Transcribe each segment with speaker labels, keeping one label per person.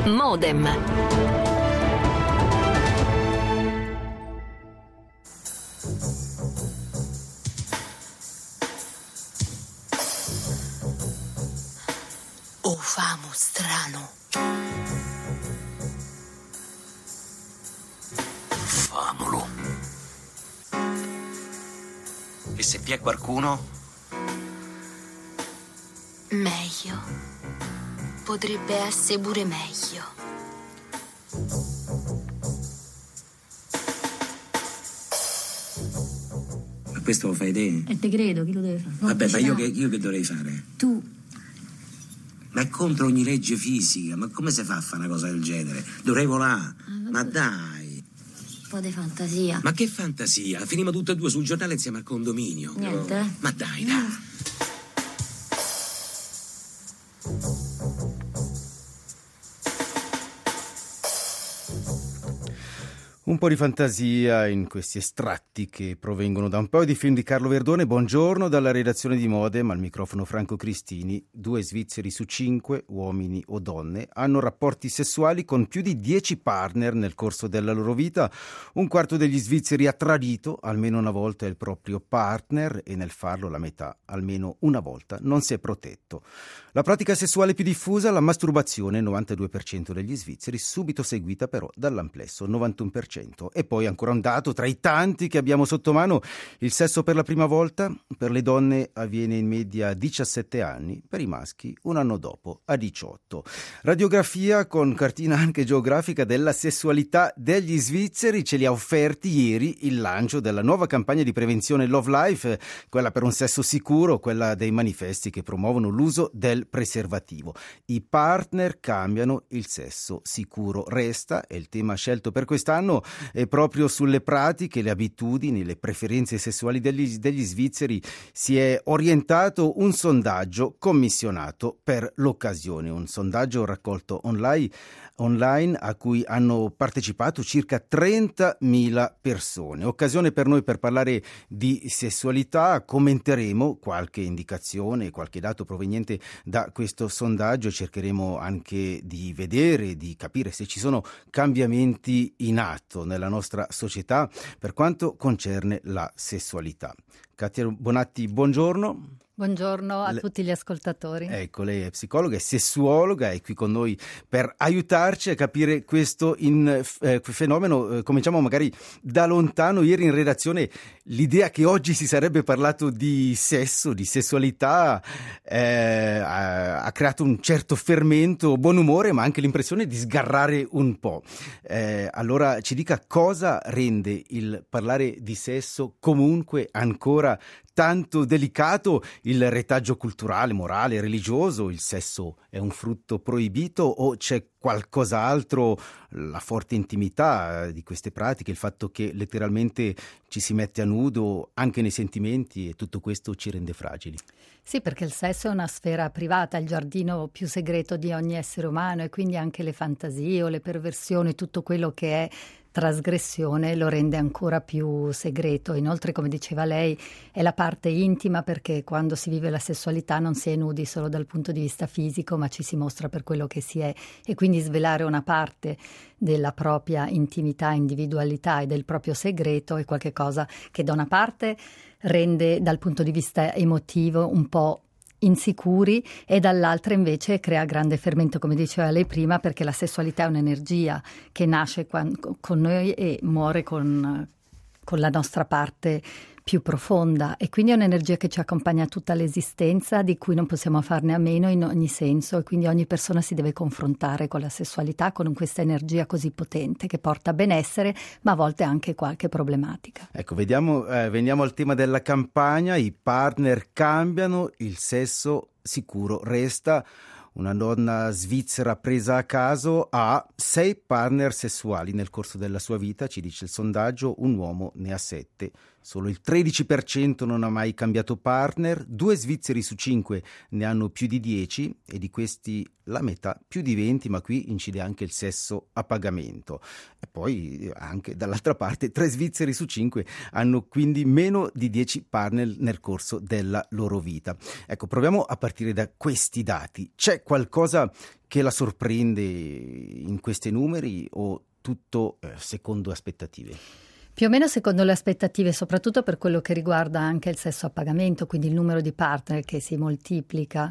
Speaker 1: Modem.
Speaker 2: Oh, famo strano.
Speaker 3: Famolo. E se vi è qualcuno?
Speaker 2: Meglio. Potrebbe essere pure meglio.
Speaker 3: Ma questo lo fai te?
Speaker 4: E te credo, chi lo deve fare?
Speaker 3: Vabbè, ma io che dovrei fare?
Speaker 4: Tu.
Speaker 3: Ma è contro ogni legge fisica, ma come si fa a fare una cosa del genere? Dovrei volare, ma dai.
Speaker 4: Un po' di fantasia.
Speaker 3: Ma che fantasia, finimo tutte e due sul giornale insieme al condominio.
Speaker 4: Niente, eh?
Speaker 3: Ma dai, dai.
Speaker 5: Un po' di fantasia in questi estratti che provengono da un paio di film di Carlo Verdone. Buongiorno dalla redazione di Modem, al microfono Franco Cristini. 2 svizzeri su 5, uomini o donne, hanno rapporti sessuali con più di 10 partner nel corso della loro vita. Un quarto degli svizzeri ha tradito almeno una volta il proprio partner e nel farlo la metà, almeno una volta, non si è protetto. La pratica sessuale più diffusa, la masturbazione, 92% degli svizzeri, subito seguita però dall'amplesso, 91%. E poi ancora un dato tra i tanti che abbiamo sotto mano: il sesso per la prima volta per le donne avviene in media a 17 anni, per i maschi un anno dopo a 18. Radiografia con cartina anche geografica della sessualità degli svizzeri, ce li ha offerti ieri il lancio della nuova campagna di prevenzione Love Life, quella per un sesso sicuro, quella dei manifesti che promuovono l'uso del preservativo. I partner cambiano, il sesso sicuro resta, è il tema scelto per quest'anno. E proprio sulle pratiche, le abitudini, le preferenze sessuali degli svizzeri si è orientato un sondaggio commissionato per l'occasione, un sondaggio raccolto online a cui hanno partecipato circa 30.000 persone. Occasione per noi per parlare di sessualità. Commenteremo qualche indicazione, qualche dato proveniente da questo sondaggio, cercheremo anche di vedere, di capire se ci sono cambiamenti in atto nella nostra società per quanto concerne la sessualità. Katia Bonatti, buongiorno.
Speaker 6: Buongiorno a tutti gli ascoltatori.
Speaker 5: Ecco, lei è psicologa, è sessuologa, è qui con noi per aiutarci a capire questo fenomeno. Cominciamo magari da lontano. Ieri in redazione l'idea che oggi si sarebbe parlato di sesso, di sessualità, ha creato un certo fermento, buon umore, ma anche l'impressione di sgarrare un po'. Allora ci dica cosa rende il parlare di sesso comunque ancora tanto delicato. Il retaggio culturale, morale, religioso, il sesso è un frutto proibito o c'è qualcos'altro? La forte intimità di queste pratiche, il fatto che letteralmente ci si mette a nudo anche nei sentimenti, e tutto questo ci rende fragili.
Speaker 6: Sì, perché il sesso è una sfera privata, il giardino più segreto di ogni essere umano, e quindi anche le fantasie o le perversioni, tutto quello che è trasgressione lo rende ancora più segreto. Inoltre, come diceva lei, è la parte intima, perché quando si vive la sessualità non si è nudi solo dal punto di vista fisico, ma ci si mostra per quello che si è, e quindi svelare una parte della propria intimità, individualità e del proprio segreto è qualcosa che da una parte rende dal punto di vista emotivo un po' insicuri, e dall'altra invece crea grande fermento, come diceva lei prima, perché la sessualità è un'energia che nasce con noi e muore con la nostra parte più profonda, e quindi è un'energia che ci accompagna tutta l'esistenza, di cui non possiamo farne a meno in ogni senso, e quindi ogni persona si deve confrontare con la sessualità, con questa energia così potente che porta benessere, ma a volte anche qualche problematica.
Speaker 5: Ecco, veniamo al tema della campagna. I partner cambiano, il sesso sicuro resta. Una donna svizzera presa a caso ha 6 partner sessuali nel corso della sua vita, ci dice il sondaggio. Un uomo ne ha 7. Solo il 13% non ha mai cambiato partner, 2 svizzeri su 5 ne hanno più di 10 e di questi la metà più di 20, ma qui incide anche il sesso a pagamento. E poi anche dall'altra parte 3 svizzeri su 5 hanno quindi meno di 10 partner nel corso della loro vita. Ecco, proviamo a partire partire da questi dati. C'è qualcosa che la sorprende in questi numeri o tutto secondo aspettative?
Speaker 6: Più o meno secondo le aspettative, soprattutto per quello che riguarda anche il sesso a pagamento, quindi il numero di partner che si moltiplica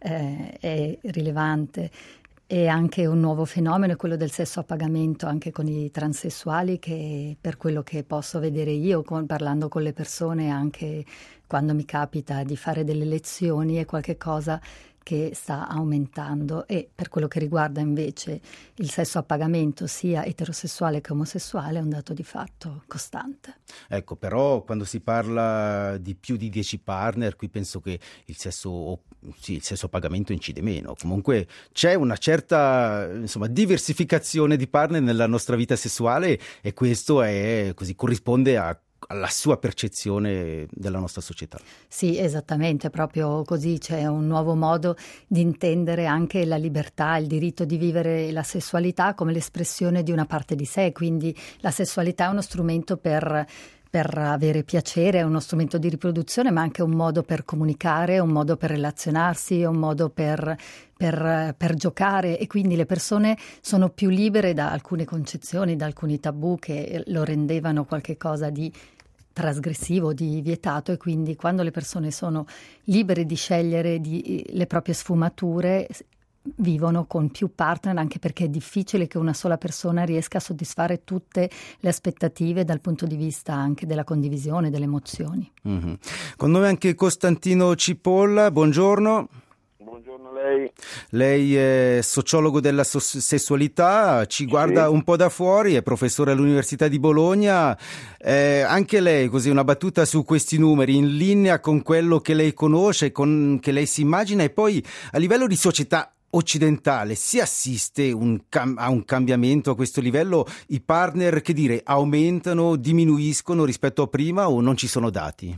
Speaker 6: è rilevante. E anche un nuovo fenomeno è quello del sesso a pagamento anche con i transessuali, che per quello che posso vedere io parlando con le persone, anche quando mi capita di fare delle lezioni, è qualche cosa che sta aumentando. E per quello che riguarda invece il sesso a pagamento sia eterosessuale che omosessuale è un dato di fatto costante.
Speaker 5: Ecco, però quando si parla di più di 10 partner, qui penso che il sesso a pagamento incide meno. Comunque c'è una certa diversificazione di partner nella nostra vita sessuale e questo corrisponde alla sua percezione della nostra società.
Speaker 6: Sì, esattamente, proprio così. C'è un nuovo modo di intendere anche la libertà, il diritto di vivere la sessualità come l'espressione di una parte di sé, quindi la sessualità è uno strumento per avere piacere, è uno strumento di riproduzione, ma anche un modo per comunicare, un modo per relazionarsi, un modo per giocare, e quindi le persone sono più libere da alcune concezioni, da alcuni tabù che lo rendevano qualche cosa di trasgressivo, di vietato, e quindi quando le persone sono libere di scegliere le proprie sfumature vivono con più partner, anche perché è difficile che una sola persona riesca a soddisfare tutte le aspettative dal punto di vista anche della condivisione, delle emozioni. Mm-hmm.
Speaker 5: Con noi anche Costantino Cipolla, buongiorno.
Speaker 1: Buongiorno a lei.
Speaker 5: Lei è sociologo della sessualità, ci guarda un po' da fuori, è professore all'Università di Bologna. Anche lei, così una battuta su questi numeri, in linea con quello che lei conosce, che lei si immagina, e poi a livello di società occidentale si assiste a un cambiamento a questo livello? I partner, aumentano, diminuiscono rispetto a prima o non ci sono dati?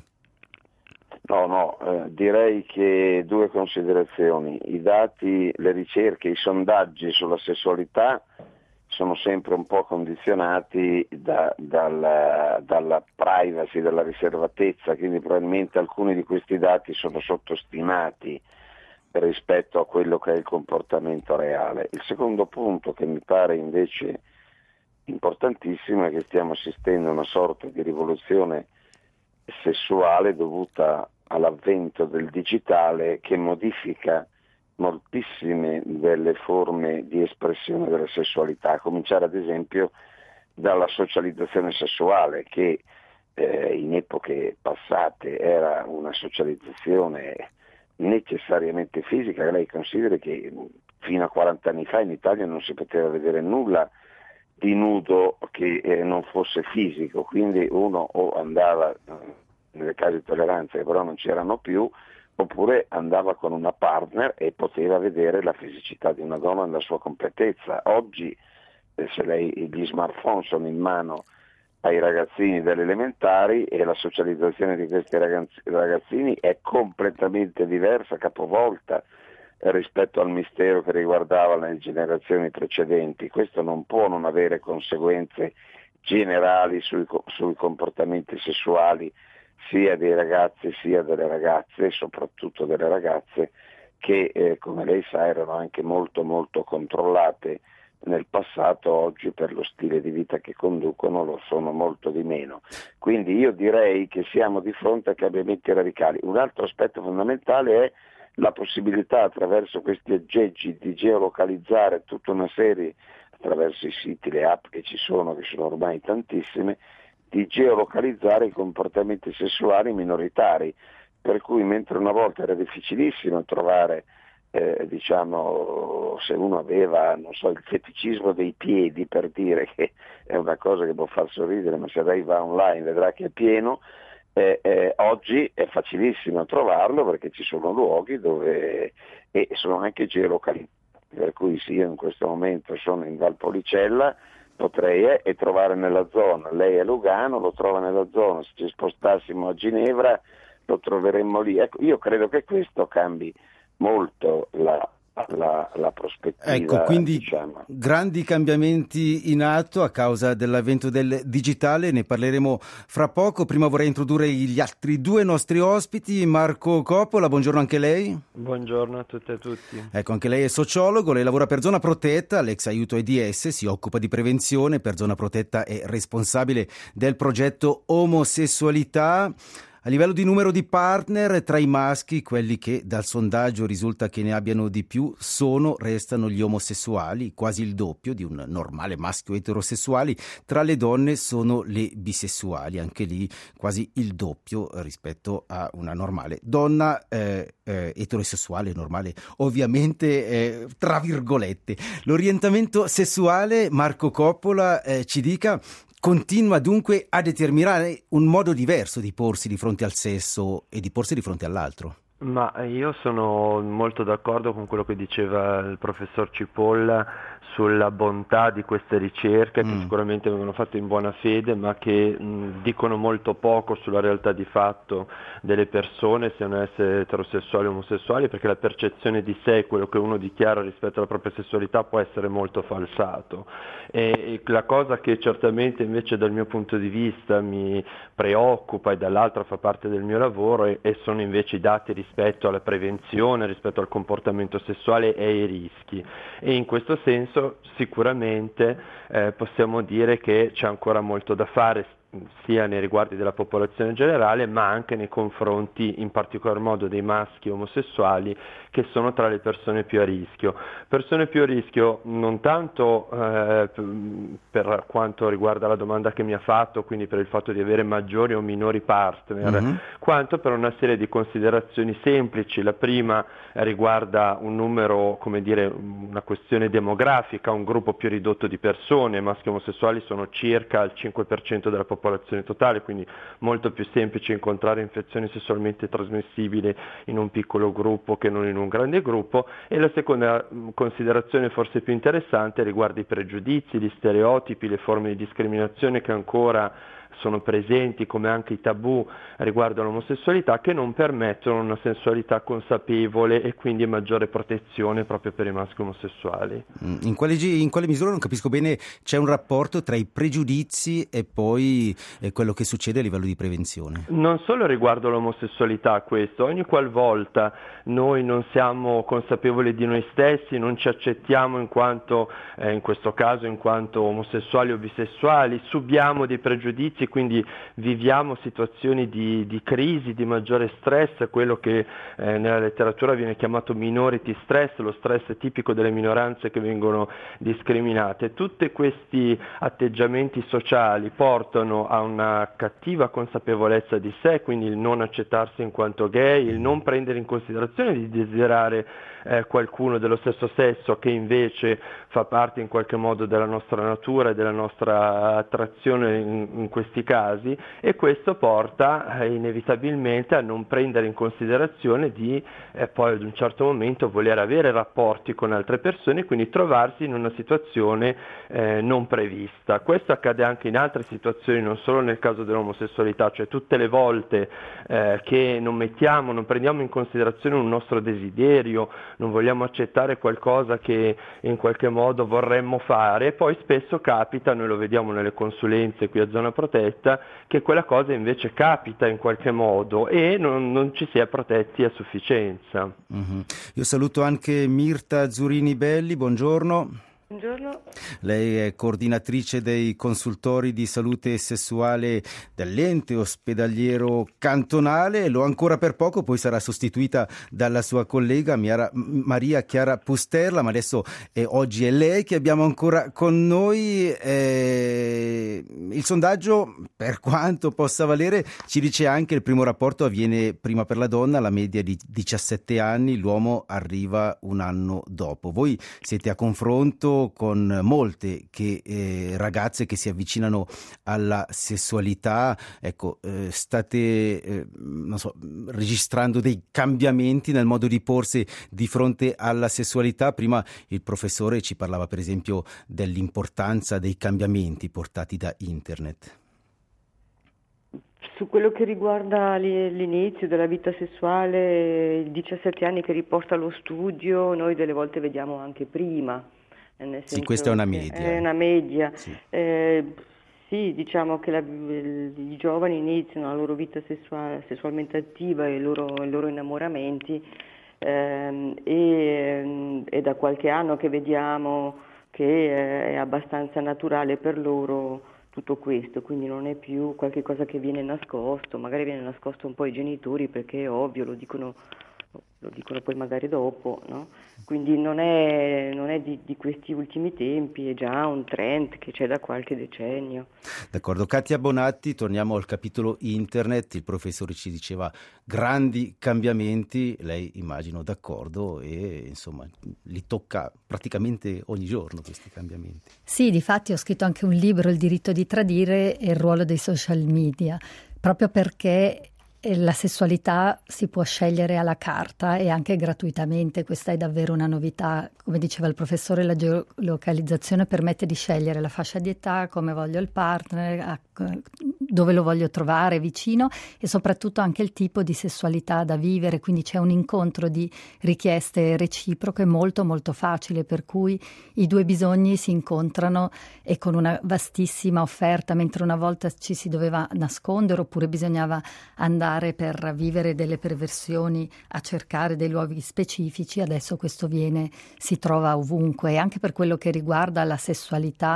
Speaker 1: No, direi che due considerazioni. I dati, le ricerche, i sondaggi sulla sessualità sono sempre un po' condizionati dalla privacy, dalla riservatezza, quindi probabilmente alcuni di questi dati sono sottostimati rispetto a quello che è il comportamento reale. Il secondo punto, che mi pare invece importantissimo, è che stiamo assistendo a una sorta di rivoluzione sessuale dovuta all'avvento del digitale, che modifica moltissime delle forme di espressione della sessualità, a cominciare ad esempio dalla socializzazione sessuale, che in epoche passate era una socializzazione necessariamente fisica. Lei consideri che fino a 40 anni fa in Italia non si poteva vedere nulla di nudo che non fosse fisico, quindi uno o andava nelle case di tolleranza, che però non c'erano più, oppure andava con una partner e poteva vedere la fisicità di una donna nella sua completezza. Oggi se gli smartphone sono in mano ai ragazzini delle elementari e la socializzazione di questi ragazzini è completamente diversa, capovolta rispetto al mistero che riguardava le generazioni precedenti. Questo non può non avere conseguenze generali sui comportamenti sessuali sia dei ragazzi sia delle ragazze, soprattutto delle ragazze, che come lei sa erano anche molto molto controllate nel passato. Oggi per lo stile di vita che conducono lo sono molto di meno. Quindi io direi che siamo di fronte a cambiamenti radicali. Un altro aspetto fondamentale è la possibilità, attraverso questi aggeggi, di geolocalizzare tutta una serie, attraverso i siti, le app che sono ormai tantissime, di geolocalizzare i comportamenti sessuali minoritari, per cui mentre una volta era difficilissimo trovare se uno aveva, il feticismo dei piedi, per dire, che è una cosa che può far sorridere, ma se lei va online vedrà che è pieno, oggi è facilissimo trovarlo, perché ci sono luoghi dove sono anche geolocalizzati, per cui sì, io in questo momento sono in Valpolicella, potrei trovare nella zona, lei è Lugano, lo trova nella zona, se ci spostassimo a Ginevra lo troveremmo lì. Ecco, io credo che questo cambi molto la la prospettiva.
Speaker 5: Ecco, quindi
Speaker 1: diciamo.
Speaker 5: grandi cambiamenti in atto a causa dell'avvento del digitale, ne parleremo fra poco. Prima vorrei introdurre gli altri due nostri ospiti. Marco Coppola, buongiorno anche lei.
Speaker 7: Buongiorno a tutte e a tutti.
Speaker 5: Ecco, anche lei è sociologo, lei lavora per Zona Protetta, l'ex Aiuto AIDS, si occupa di prevenzione, per Zona Protetta è responsabile del progetto Omosessualità. A livello di numero di partner, tra i maschi, quelli che dal sondaggio risulta che ne abbiano di più restano gli omosessuali, quasi il doppio di un normale maschio eterosessuale. Tra le donne sono le bisessuali, anche lì quasi il doppio rispetto a una normale donna eterosessuale, normale ovviamente, tra virgolette. L'orientamento sessuale, Marco Coppola, ci dica, continua dunque a determinare un modo diverso di porsi di fronte al sesso e di porsi di fronte all'altro.
Speaker 7: Ma io sono molto d'accordo con quello che diceva il professor Cipolla sulla bontà di queste ricerche che sicuramente vengono fatte in buona fede, ma che dicono molto poco sulla realtà di fatto delle persone, siano esse eterosessuali o omosessuali, perché la percezione di sé, quello che uno dichiara rispetto alla propria sessualità, può essere molto falsato. E la cosa che certamente invece dal mio punto di vista mi preoccupa e dall'altra fa parte del mio lavoro e sono invece i dati rispetto alla prevenzione, rispetto al comportamento sessuale e ai rischi. E in questo senso sicuramente possiamo dire che c'è ancora molto da fare, sia nei riguardi della popolazione generale, ma anche nei confronti in particolar modo dei maschi omosessuali, che sono tra le persone più a rischio. Persone più a rischio non tanto per quanto riguarda la domanda che mi ha fatto, quindi per il fatto di avere maggiori o minori partner, quanto per una serie di considerazioni semplici. La prima riguarda un numero, una questione demografica, un gruppo più ridotto di persone. I maschi omosessuali sono circa il 5% della popolazione totale, quindi molto più semplice incontrare infezioni sessualmente trasmissibili in un piccolo gruppo che non in un grande gruppo. E la seconda considerazione, forse più interessante, riguarda i pregiudizi, gli stereotipi, le forme di discriminazione che ancora sono presenti, come anche i tabù riguardo all'omosessualità, che non permettono una sensualità consapevole e quindi maggiore protezione proprio per i maschi omosessuali.
Speaker 5: In quale misura, non capisco bene, c'è un rapporto tra i pregiudizi e poi quello che succede a livello di prevenzione?
Speaker 7: Non solo riguardo l'omosessualità questo, ogni qualvolta noi non siamo consapevoli di noi stessi, non ci accettiamo in quanto, in questo caso in quanto omosessuali o bisessuali, subiamo dei pregiudizi, quindi viviamo situazioni di crisi, di maggiore stress, quello che nella letteratura viene chiamato minority stress, lo stress tipico delle minoranze che vengono discriminate. Tutti questi atteggiamenti sociali portano a una cattiva consapevolezza di sé, quindi il non accettarsi in quanto gay, il non prendere in considerazione di desiderare qualcuno dello stesso sesso che invece fa parte in qualche modo della nostra natura e della nostra attrazione in questi casi, e questo porta inevitabilmente a non prendere in considerazione di poi ad un certo momento voler avere rapporti con altre persone e quindi trovarsi in una situazione non prevista. Questo accade anche in altre situazioni, non solo nel caso dell'omosessualità, cioè tutte le volte che non prendiamo in considerazione un nostro desiderio, non vogliamo accettare qualcosa che in qualche modo vorremmo fare, poi spesso capita, noi lo vediamo nelle consulenze qui a Zona Protetta, che quella cosa invece capita in qualche modo e non ci si è protetti a sufficienza.
Speaker 5: Io saluto anche Mirta Zurini Belli, buongiorno.
Speaker 8: Buongiorno.
Speaker 5: Lei è coordinatrice dei consultori di salute sessuale dell'ente ospedaliero cantonale, lo ancora per poco, poi sarà sostituita dalla sua collega Maria Chiara Pusterla, ma adesso oggi è lei che abbiamo ancora con noi. Il sondaggio, per quanto possa valere, ci dice anche che il primo rapporto avviene prima per la donna, la media di 17 anni, l'uomo arriva un anno dopo. Voi siete a confronto con molte ragazze che si avvicinano alla sessualità, ecco, state registrando dei cambiamenti nel modo di porsi di fronte alla sessualità. Prima il professore ci parlava per esempio dell'importanza dei cambiamenti portati da internet.
Speaker 8: Su quello che riguarda l'inizio della vita sessuale, i 17 anni che riporta allo studio, noi delle volte vediamo anche prima.
Speaker 5: Sì, questa è una media.
Speaker 8: È una media.
Speaker 5: Sì.
Speaker 8: Sì, diciamo che i giovani iniziano la loro vita sessualmente attiva e i loro innamoramenti e da qualche anno che vediamo che è abbastanza naturale per loro tutto questo, quindi non è più qualche cosa che viene nascosto, magari viene nascosto un po' ai genitori perché è ovvio, lo dicono poi magari dopo, no? Quindi non è di questi ultimi tempi, è già un trend che c'è da qualche decennio.
Speaker 5: D'accordo. Katia Bonatti, torniamo al capitolo internet, il professore ci diceva grandi cambiamenti, lei immagino d'accordo e insomma li tocca praticamente ogni giorno questi cambiamenti.
Speaker 6: Sì, difatti ho scritto anche un libro, Il diritto di tradire e il ruolo dei social media, proprio perché la sessualità si può scegliere alla carta e anche gratuitamente, questa è davvero una novità. Come diceva il professore, la geolocalizzazione permette di scegliere la fascia di età, come voglio il partner, dove lo voglio trovare vicino e soprattutto anche il tipo di sessualità da vivere, quindi c'è un incontro di richieste reciproche molto molto facile, per cui i due bisogni si incontrano e con una vastissima offerta, mentre una volta ci si doveva nascondere oppure bisognava andare per vivere delle perversioni a cercare dei luoghi specifici, adesso questo si trova ovunque, e anche per quello che riguarda la sessualità,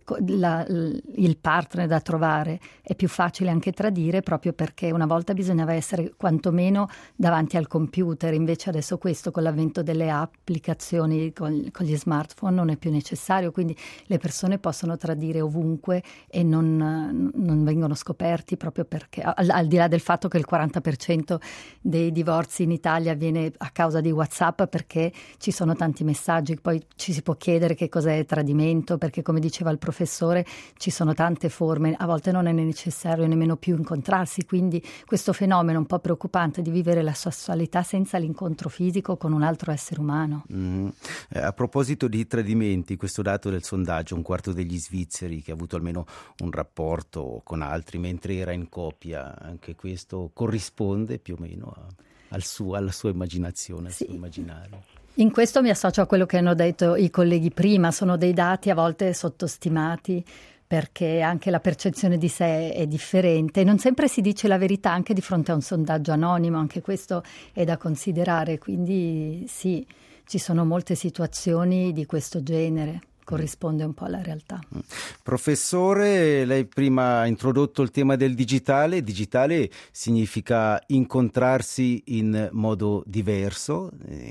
Speaker 6: il partner da trovare è più facile anche tradire, proprio perché una volta bisognava essere quantomeno davanti al computer, invece adesso questo con l'avvento delle applicazioni con gli smartphone non è più necessario, quindi le persone possono tradire ovunque e non vengono scoperti, proprio perché al di là del fatto che il 40% dei divorzi in Italia avviene a causa di WhatsApp, perché ci sono tanti messaggi. Poi ci si può chiedere che cos'è tradimento, perché come diceva il professore ci sono tante forme, a volte non è necessario nemmeno più incontrarsi, quindi questo fenomeno un po' preoccupante di vivere la sessualità senza l'incontro fisico con un altro essere umano.
Speaker 5: A proposito di tradimenti, questo dato del sondaggio, un quarto degli svizzeri che ha avuto almeno un rapporto con altri mentre era in coppia, anche questo corrisponde più o meno alla sua immaginazione, al suo immaginario.
Speaker 6: In questo mi associo a quello che hanno detto i colleghi prima, sono dei dati a volte sottostimati perché anche la percezione di sé è differente, non sempre si dice la verità anche di fronte a un sondaggio anonimo, anche questo è da considerare, quindi sì, ci sono molte situazioni di questo genere. Corrisponde un po' alla realtà.
Speaker 5: Professore, lei prima ha introdotto il tema del digitale. Digitale significa incontrarsi in modo diverso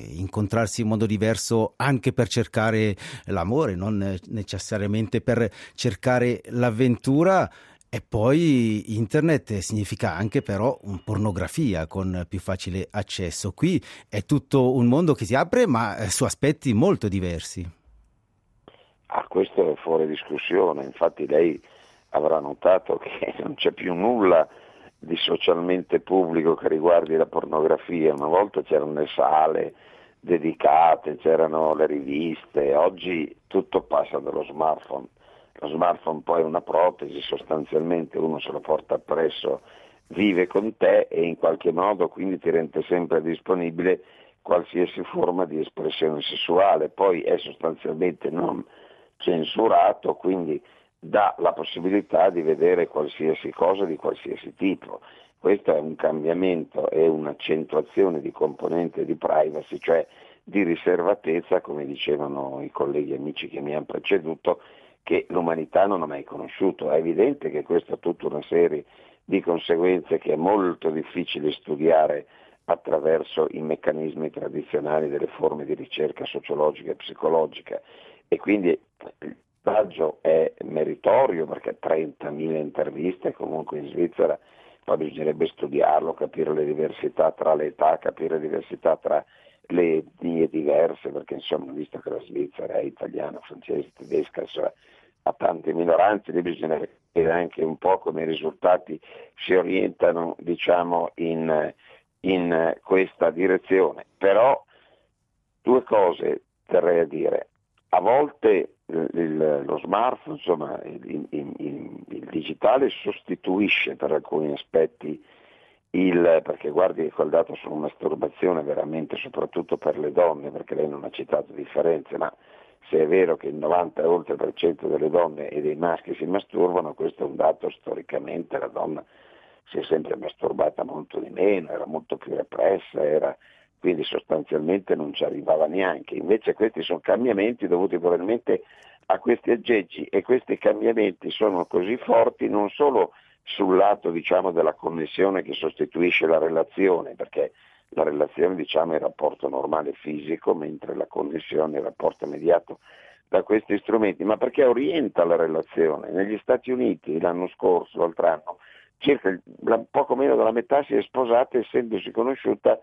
Speaker 5: anche per cercare l'amore, non necessariamente per cercare l'avventura. E poi internet significa anche però pornografia con più facile accesso. Qui è tutto un mondo che si apre, ma su aspetti molto diversi.
Speaker 1: Questo è fuori discussione, infatti lei avrà notato che non c'è più nulla di socialmente pubblico che riguardi la pornografia. Una volta c'erano le sale dedicate, c'erano le riviste, oggi tutto passa dallo smartphone. Lo smartphone poi è una protesi, sostanzialmente uno se lo porta appresso, vive con te e in qualche modo quindi ti rende sempre disponibile qualsiasi forma di espressione sessuale, poi è sostanzialmente non censurato, quindi dà la possibilità di vedere qualsiasi cosa di qualsiasi tipo. Questo è un cambiamento, è un'accentuazione di componente di privacy, cioè di riservatezza, come dicevano i colleghi amici che mi hanno preceduto, che l'umanità non ha mai conosciuto. È evidente che questa ha tutta una serie di conseguenze che è molto difficile studiare attraverso i meccanismi tradizionali delle forme di ricerca sociologica e psicologica, e quindi il sondaggio è meritorio perché 30.000 interviste comunque in Svizzera, poi bisognerebbe studiarlo, capire le diversità tra le età, capire le diversità tra le etnie diverse, perché insomma, visto che la Svizzera è italiana, francese, tedesca, insomma, ha tante minoranze, lì bisogna vedere anche un po' come i risultati si orientano, diciamo, in questa direzione. Però due cose terrei a dire. a volte lo smartphone, insomma il digitale sostituisce per alcuni aspetti perché guardi quel dato sulla masturbazione veramente, soprattutto per le donne, perché lei non ha citato differenze, ma se è vero che il 90% delle donne e dei maschi si masturbano, questo è un dato storicamente, la donna si è sempre masturbata molto di meno, era molto più repressa, quindi sostanzialmente non ci arrivava neanche. Invece questi sono cambiamenti dovuti probabilmente a questi aggeggi, e questi cambiamenti sono così forti non solo sul lato, diciamo, della connessione che sostituisce la relazione, perché la relazione, diciamo, è il rapporto normale fisico, mentre la connessione è il rapporto mediato da questi strumenti, ma perché orienta la relazione. Negli Stati Uniti l'anno scorso, l'altro anno, circa poco meno della metà si è sposata essendosi conosciuta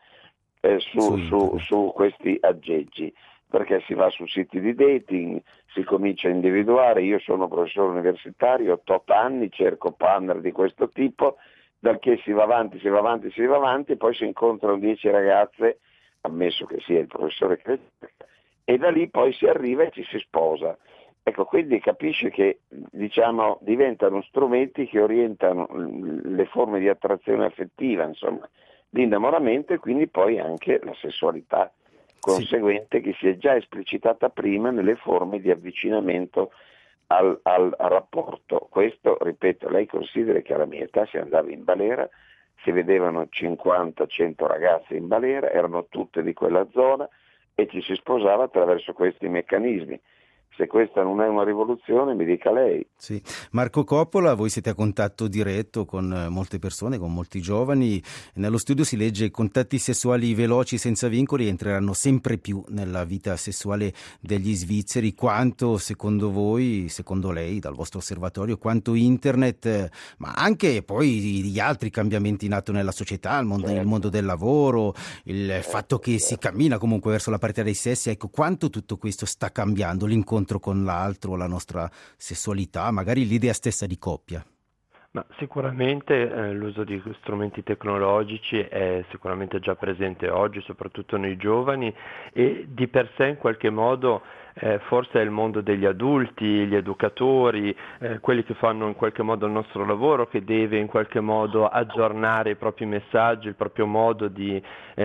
Speaker 1: su questi aggeggi, perché si va su siti di dating, si comincia a individuare. Io sono professore universitario, ho 8 anni, cerco partner di questo tipo, dal che si va avanti, poi si incontrano 10 ragazze, ammesso che sia il professore che, e da lì poi si arriva e ci si sposa. Ecco, quindi capisce che, diciamo, diventano strumenti che orientano le forme di attrazione affettiva, insomma, l'innamoramento, e quindi poi anche la sessualità conseguente, sì, che si è già esplicitata prima nelle forme di avvicinamento al rapporto. Questo, ripeto, lei consideri che alla mia età si andava in balera, si vedevano 50-100 ragazze in balera, erano tutte di quella zona e ci si sposava attraverso questi meccanismi. Se questa non è una rivoluzione, mi dica lei.
Speaker 5: Sì. Marco Coppola, voi siete a contatto diretto con molte persone, con molti giovani. Nello studio si legge: contatti sessuali veloci senza vincoli entreranno sempre più nella vita sessuale degli svizzeri. Quanto, secondo voi, secondo lei, dal vostro osservatorio, quanto internet, ma anche poi gli altri cambiamenti in atto nella società, il mondo del lavoro, il fatto che si cammina comunque verso la parità dei sessi, ecco, quanto tutto questo sta cambiando l'incontro con l'altro, la nostra sessualità, magari l'idea stessa di coppia?
Speaker 7: Ma sicuramente l'uso di strumenti tecnologici è sicuramente già presente oggi, soprattutto nei giovani, e di per sé in qualche modo forse è il mondo degli adulti, gli educatori, quelli che fanno in qualche modo il nostro lavoro, che deve in qualche modo aggiornare i propri messaggi, il proprio modo di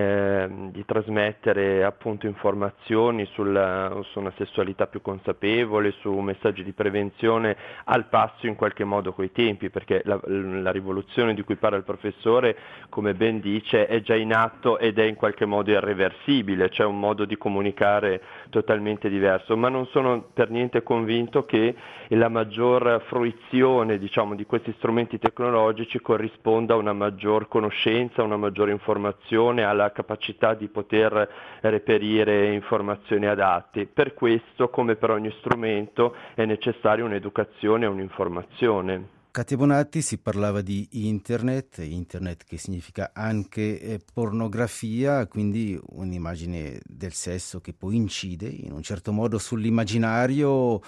Speaker 7: trasmettere appunto informazioni su una sessualità più consapevole, su messaggi di prevenzione al passo in qualche modo coi tempi, perché la rivoluzione di cui parla il professore, come ben dice, è già in atto ed è in qualche modo irreversibile, c'è un modo di comunicare totalmente diverso. Ma non sono per niente convinto che la maggior fruizione, diciamo, di questi strumenti tecnologici corrisponda a una maggior conoscenza, a una maggiore informazione, alla capacità di poter reperire informazioni adatte. Per questo, come per ogni strumento, è necessaria un'educazione e un'informazione.
Speaker 5: Katia Bonatti, si parlava di internet che significa anche pornografia, quindi un'immagine del sesso che poi incide in un certo modo sull'immaginario.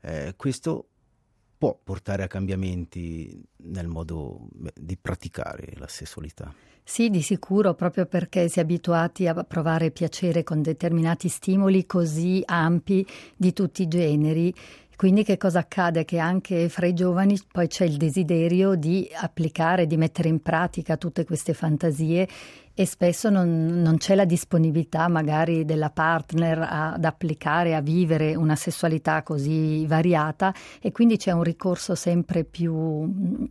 Speaker 5: Questo può portare a cambiamenti nel modo di praticare la sessualità.
Speaker 6: Sì, di sicuro, proprio perché si è abituati a provare piacere con determinati stimoli così ampi di tutti i generi. Quindi che cosa accade? Che anche fra i giovani poi c'è il desiderio di applicare, di mettere in pratica tutte queste fantasie, e spesso non c'è la disponibilità magari della partner ad applicare, a vivere una sessualità così variata, e quindi c'è un ricorso sempre più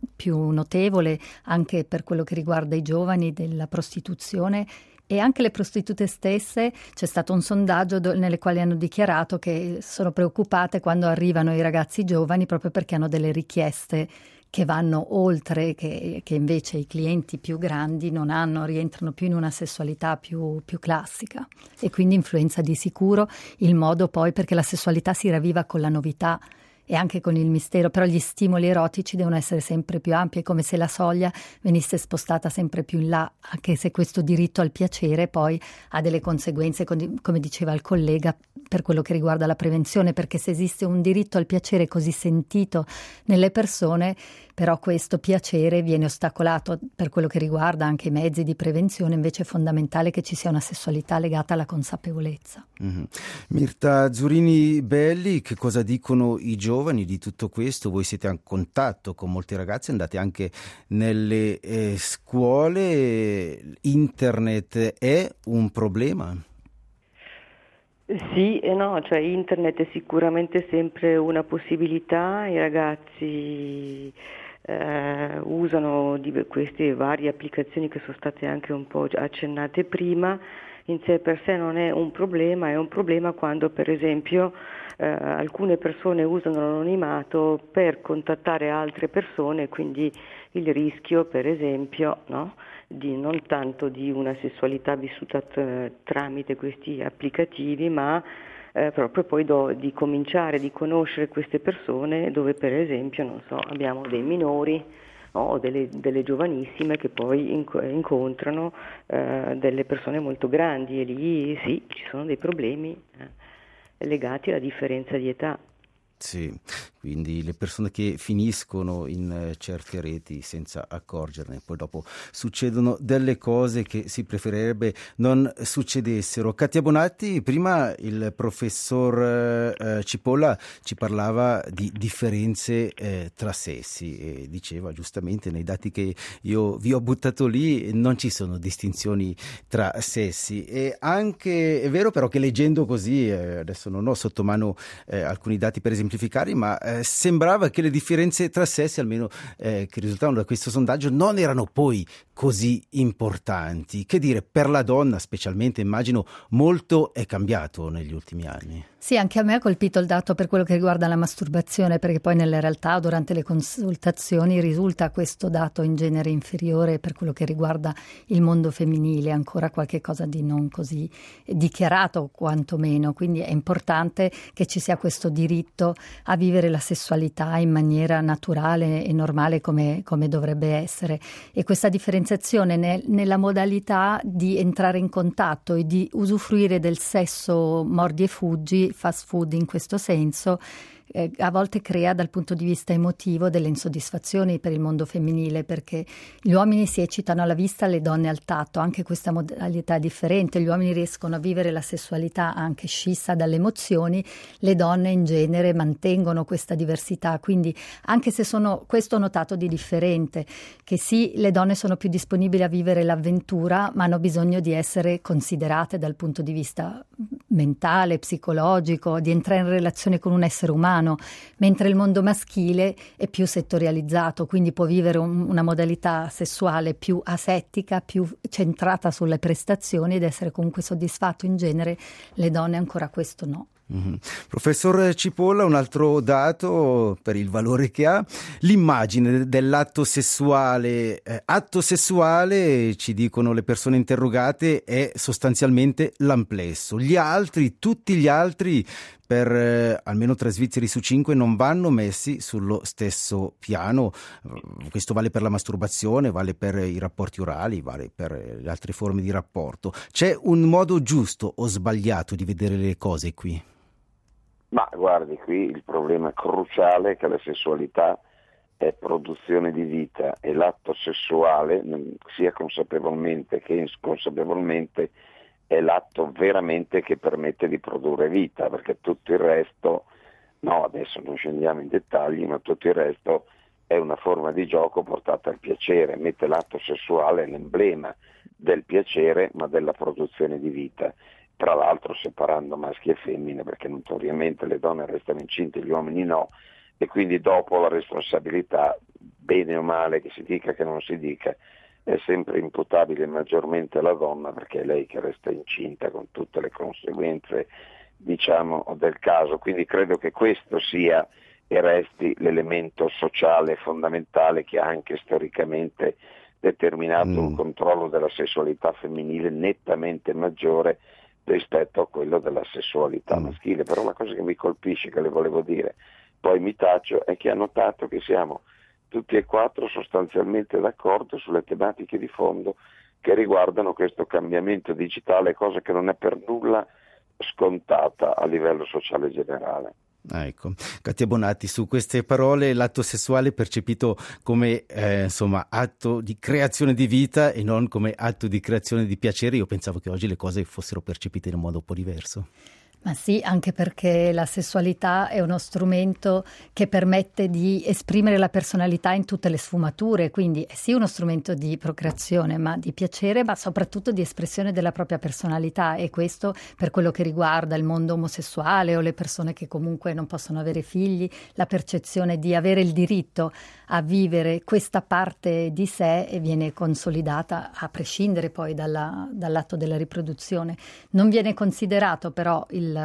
Speaker 6: notevole anche per quello che riguarda i giovani della prostituzione. E anche le prostitute stesse, c'è stato un sondaggio nelle quali hanno dichiarato che sono preoccupate quando arrivano i ragazzi giovani, proprio perché hanno delle richieste che vanno oltre, che invece i clienti più grandi non hanno, rientrano più in una sessualità più classica, e quindi influenza di sicuro il modo poi, perché la sessualità si ravviva con la novità e anche con il mistero, però gli stimoli erotici devono essere sempre più ampi, è come se la soglia venisse spostata sempre più in là, anche se questo diritto al piacere poi ha delle conseguenze, come diceva il collega, per quello che riguarda la prevenzione, perché se esiste un diritto al piacere così sentito nelle persone, però questo piacere viene ostacolato per quello che riguarda anche i mezzi di prevenzione. Invece è fondamentale che ci sia una sessualità legata alla consapevolezza.
Speaker 5: Mm-hmm. Mirta Zurini Belli, che cosa dicono i giovani di tutto questo? Voi siete in contatto con molti ragazzi, andate anche nelle scuole, internet è un problema?
Speaker 8: Sì e no, cioè internet è sicuramente sempre una possibilità, i ragazzi usano queste varie applicazioni che sono state anche un po' accennate prima. In sé per sé non è un problema, è un problema quando per esempio alcune persone usano l'anonimato per contattare altre persone, quindi il rischio per esempio, no? Di non tanto di una sessualità vissuta tramite questi applicativi, ma proprio poi di cominciare di conoscere queste persone dove per esempio, non so, abbiamo dei minori, no, o delle giovanissime che poi incontrano delle persone molto grandi, e lì sì, ci sono dei problemi legati alla differenza di età.
Speaker 5: Sì, quindi le persone che finiscono in certe reti senza accorgerne, poi dopo succedono delle cose che si preferirebbe non succedessero. Katia Bonatti, prima il professor Cipolla ci parlava di differenze tra sessi e diceva giustamente nei dati che io vi ho buttato lì non ci sono distinzioni tra sessi, e anche è vero però che leggendo così, adesso non ho sotto mano alcuni dati per esemplificare, ma sembrava che le differenze tra sessi, almeno che risultavano da questo sondaggio, non erano poi così importanti. Che dire, per la donna specialmente, immagino, molto è cambiato negli ultimi anni.
Speaker 6: Sì, anche a me ha colpito il dato per quello che riguarda la masturbazione, perché poi nella realtà durante le consultazioni risulta questo dato in genere inferiore per quello che riguarda il mondo femminile, ancora qualche cosa di non così dichiarato quantomeno, quindi è importante che ci sia questo diritto a vivere la sessualità in maniera naturale e normale come dovrebbe essere, e questa differenziazione nella modalità di entrare in contatto e di usufruire del sesso mordi e fuggi, fast food in questo senso, a volte crea dal punto di vista emotivo delle insoddisfazioni per il mondo femminile, perché gli uomini si eccitano alla vista, le donne al tatto. Anche questa modalità è differente, gli uomini riescono a vivere la sessualità anche scissa dalle emozioni, le donne in genere mantengono questa diversità, quindi anche se questo ho notato di differente, che sì, le donne sono più disponibili a vivere l'avventura, ma hanno bisogno di essere considerate dal punto di vista mentale, psicologico, di entrare in relazione con un essere umano, mentre il mondo maschile è più settorializzato, quindi può vivere una modalità sessuale più asettica, più centrata sulle prestazioni ed essere comunque soddisfatto. In genere le donne ancora questo no.
Speaker 5: Mm-hmm. Professor Cipolla, un altro dato per il valore che ha, l'immagine dell'atto sessuale. Atto sessuale, ci dicono le persone interrogate, è sostanzialmente l'amplesso. Tutti gli altri, per almeno 3 svizzeri su 5, non vanno messi sullo stesso piano. Questo vale per la masturbazione, vale per i rapporti orali, vale per le altre forme di rapporto. C'è un modo giusto o sbagliato di vedere le cose qui?
Speaker 1: Ma guardi, qui il problema cruciale è che la sessualità è produzione di vita e l'atto sessuale, sia consapevolmente che inconsapevolmente, è l'atto veramente che permette di produrre vita, perché tutto il resto, no, adesso non scendiamo in dettagli, ma tutto il resto è una forma di gioco portata al piacere, mentre l'atto sessuale è l'emblema del piacere ma della produzione di vita. Tra l'altro separando maschi e femmine, perché notoriamente le donne restano incinte, gli uomini no, e quindi dopo la responsabilità, bene o male che si dica che non si dica, è sempre imputabile maggiormente alla donna, perché è lei che resta incinta con tutte le conseguenze, diciamo, del caso. Quindi credo che questo sia e resti l'elemento sociale fondamentale che ha anche storicamente determinato un controllo della sessualità femminile nettamente maggiore rispetto a quello della sessualità maschile. Però la cosa che mi colpisce, che le volevo dire, poi mi taccio, è che ha notato che siamo tutti e 4 sostanzialmente d'accordo sulle tematiche di fondo che riguardano questo cambiamento digitale, cosa che non è per nulla scontata a livello sociale generale.
Speaker 5: Ecco, Katia Bonatti, su queste parole l'atto sessuale percepito come atto di creazione di vita e non come atto di creazione di piacere. Io pensavo che oggi le cose fossero percepite in un modo un po' diverso.
Speaker 6: Ma sì, anche perché la sessualità è uno strumento che permette di esprimere la personalità in tutte le sfumature, quindi è sì uno strumento di procreazione, ma di piacere, ma soprattutto di espressione della propria personalità, e questo per quello che riguarda il mondo omosessuale o le persone che comunque non possono avere figli, la percezione di avere il diritto a vivere questa parte di sé e viene consolidata a prescindere poi dall'atto della riproduzione. Non viene considerato però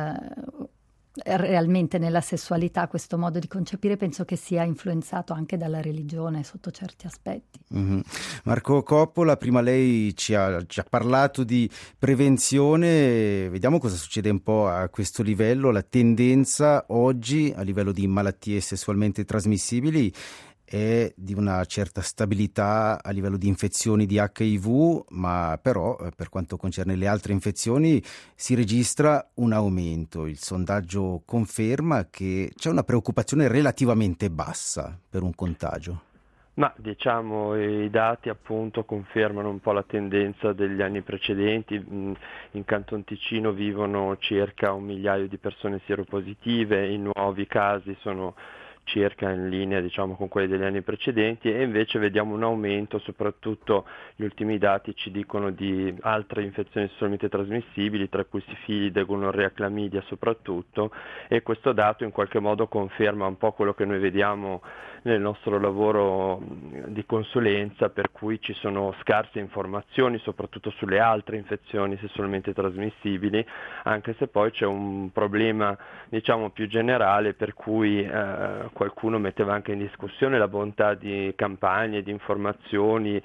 Speaker 6: realmente nella sessualità questo modo di concepire, penso che sia influenzato anche dalla religione sotto certi aspetti.
Speaker 5: Mm-hmm. Marco Coppola, prima lei ci ha già parlato di prevenzione, vediamo cosa succede un po' a questo livello. La tendenza oggi a livello di malattie sessualmente trasmissibili è di una certa stabilità a livello di infezioni di HIV, ma però per quanto concerne le altre infezioni si registra un aumento. Il sondaggio conferma che c'è una preoccupazione relativamente bassa per un contagio.
Speaker 7: Ma diciamo i dati appunto confermano un po' la tendenza degli anni precedenti. In Canton Ticino vivono circa 1 migliaio di persone sieropositive, i nuovi casi sono circa in linea con quelli degli anni precedenti, e invece vediamo un aumento, soprattutto gli ultimi dati ci dicono di altre infezioni sessualmente trasmissibili, tra cui sifilide, gonorrea, clamidia soprattutto, e questo dato in qualche modo conferma un po' quello che noi vediamo nel nostro lavoro di consulenza, per cui ci sono scarse informazioni soprattutto sulle altre infezioni sessualmente trasmissibili, anche se poi c'è un problema più generale, per cui qualcuno metteva anche in discussione la bontà di campagne, di informazioni,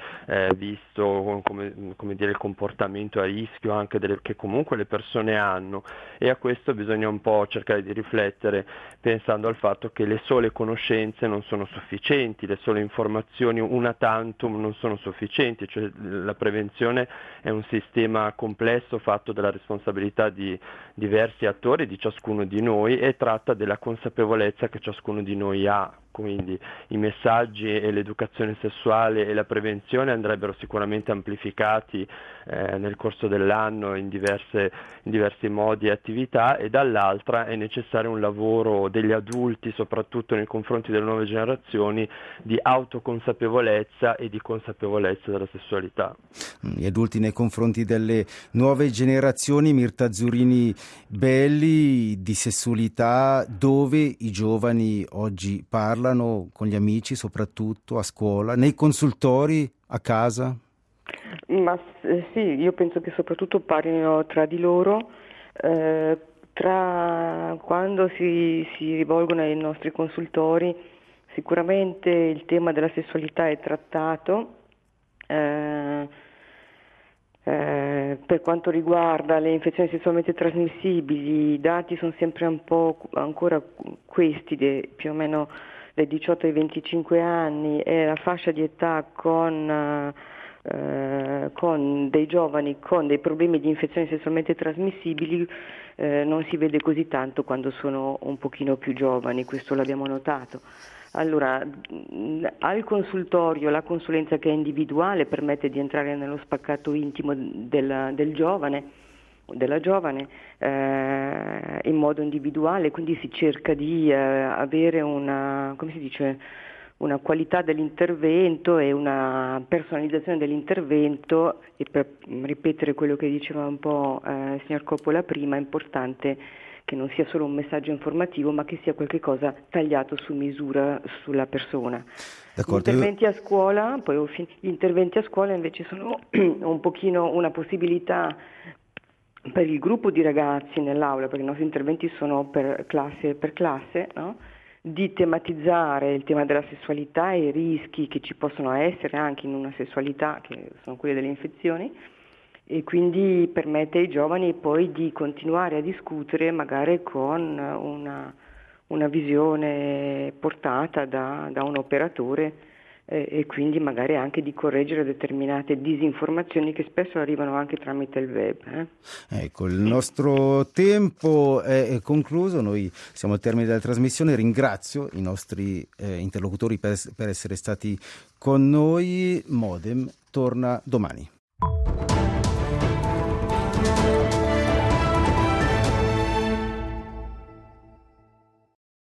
Speaker 7: visto come dire il comportamento a rischio anche che comunque le persone hanno, e a questo bisogna un po' cercare di riflettere pensando al fatto che le sole conoscenze non sono sufficienti, le sole informazioni una tantum non sono sufficienti, cioè la prevenzione è un sistema complesso fatto dalla responsabilità di diversi attori, di ciascuno di noi, e tratta della consapevolezza che ciascuno di noi ha. Quindi i messaggi e l'educazione sessuale e la prevenzione andrebbero sicuramente amplificati nel corso dell'anno in diversi modi e attività, e dall'altra è necessario un lavoro degli adulti, soprattutto nei confronti delle nuove generazioni, di autoconsapevolezza e di consapevolezza della sessualità.
Speaker 5: Gli adulti nei confronti delle nuove generazioni. Mirta Zurini Belli, di sessualità dove i giovani oggi parlano con gli amici, soprattutto a scuola, nei consultori, a casa?
Speaker 8: Ma sì, io penso che soprattutto parlino tra di loro, quando si rivolgono ai nostri consultori. Sicuramente il tema della sessualità è trattato. Per quanto riguarda le infezioni sessualmente trasmissibili, i dati sono sempre un po' ancora questi, più o meno dai 18 ai 25 anni, è la fascia di età con dei giovani con dei problemi di infezioni sessualmente trasmissibili, non si vede così tanto quando sono un pochino più giovani, questo l'abbiamo notato. Allora, al consultorio la consulenza che è individuale permette di entrare nello spaccato intimo del giovane o della giovane in modo individuale, quindi si cerca di avere una qualità dell'intervento e una personalizzazione dell'intervento, e per ripetere quello che diceva un po' il signor Coppola prima, è importante che non sia solo un messaggio informativo, ma che sia qualcosa tagliato su misura sulla persona.
Speaker 5: D'accordo.
Speaker 8: Gli interventi a scuola, gli interventi a scuola invece sono un pochino una possibilità per il gruppo di ragazzi nell'aula, perché i nostri interventi sono per classe, no? Di tematizzare il tema della sessualità e i rischi che ci possono essere anche in una sessualità, che sono quelli delle infezioni, e quindi permette ai giovani poi di continuare a discutere magari con una visione portata da un operatore e quindi magari anche di correggere determinate disinformazioni che spesso arrivano anche tramite il web.
Speaker 5: Ecco, il nostro tempo è concluso, noi siamo al termine della trasmissione, ringrazio i nostri interlocutori per essere stati con noi. Modem torna domani.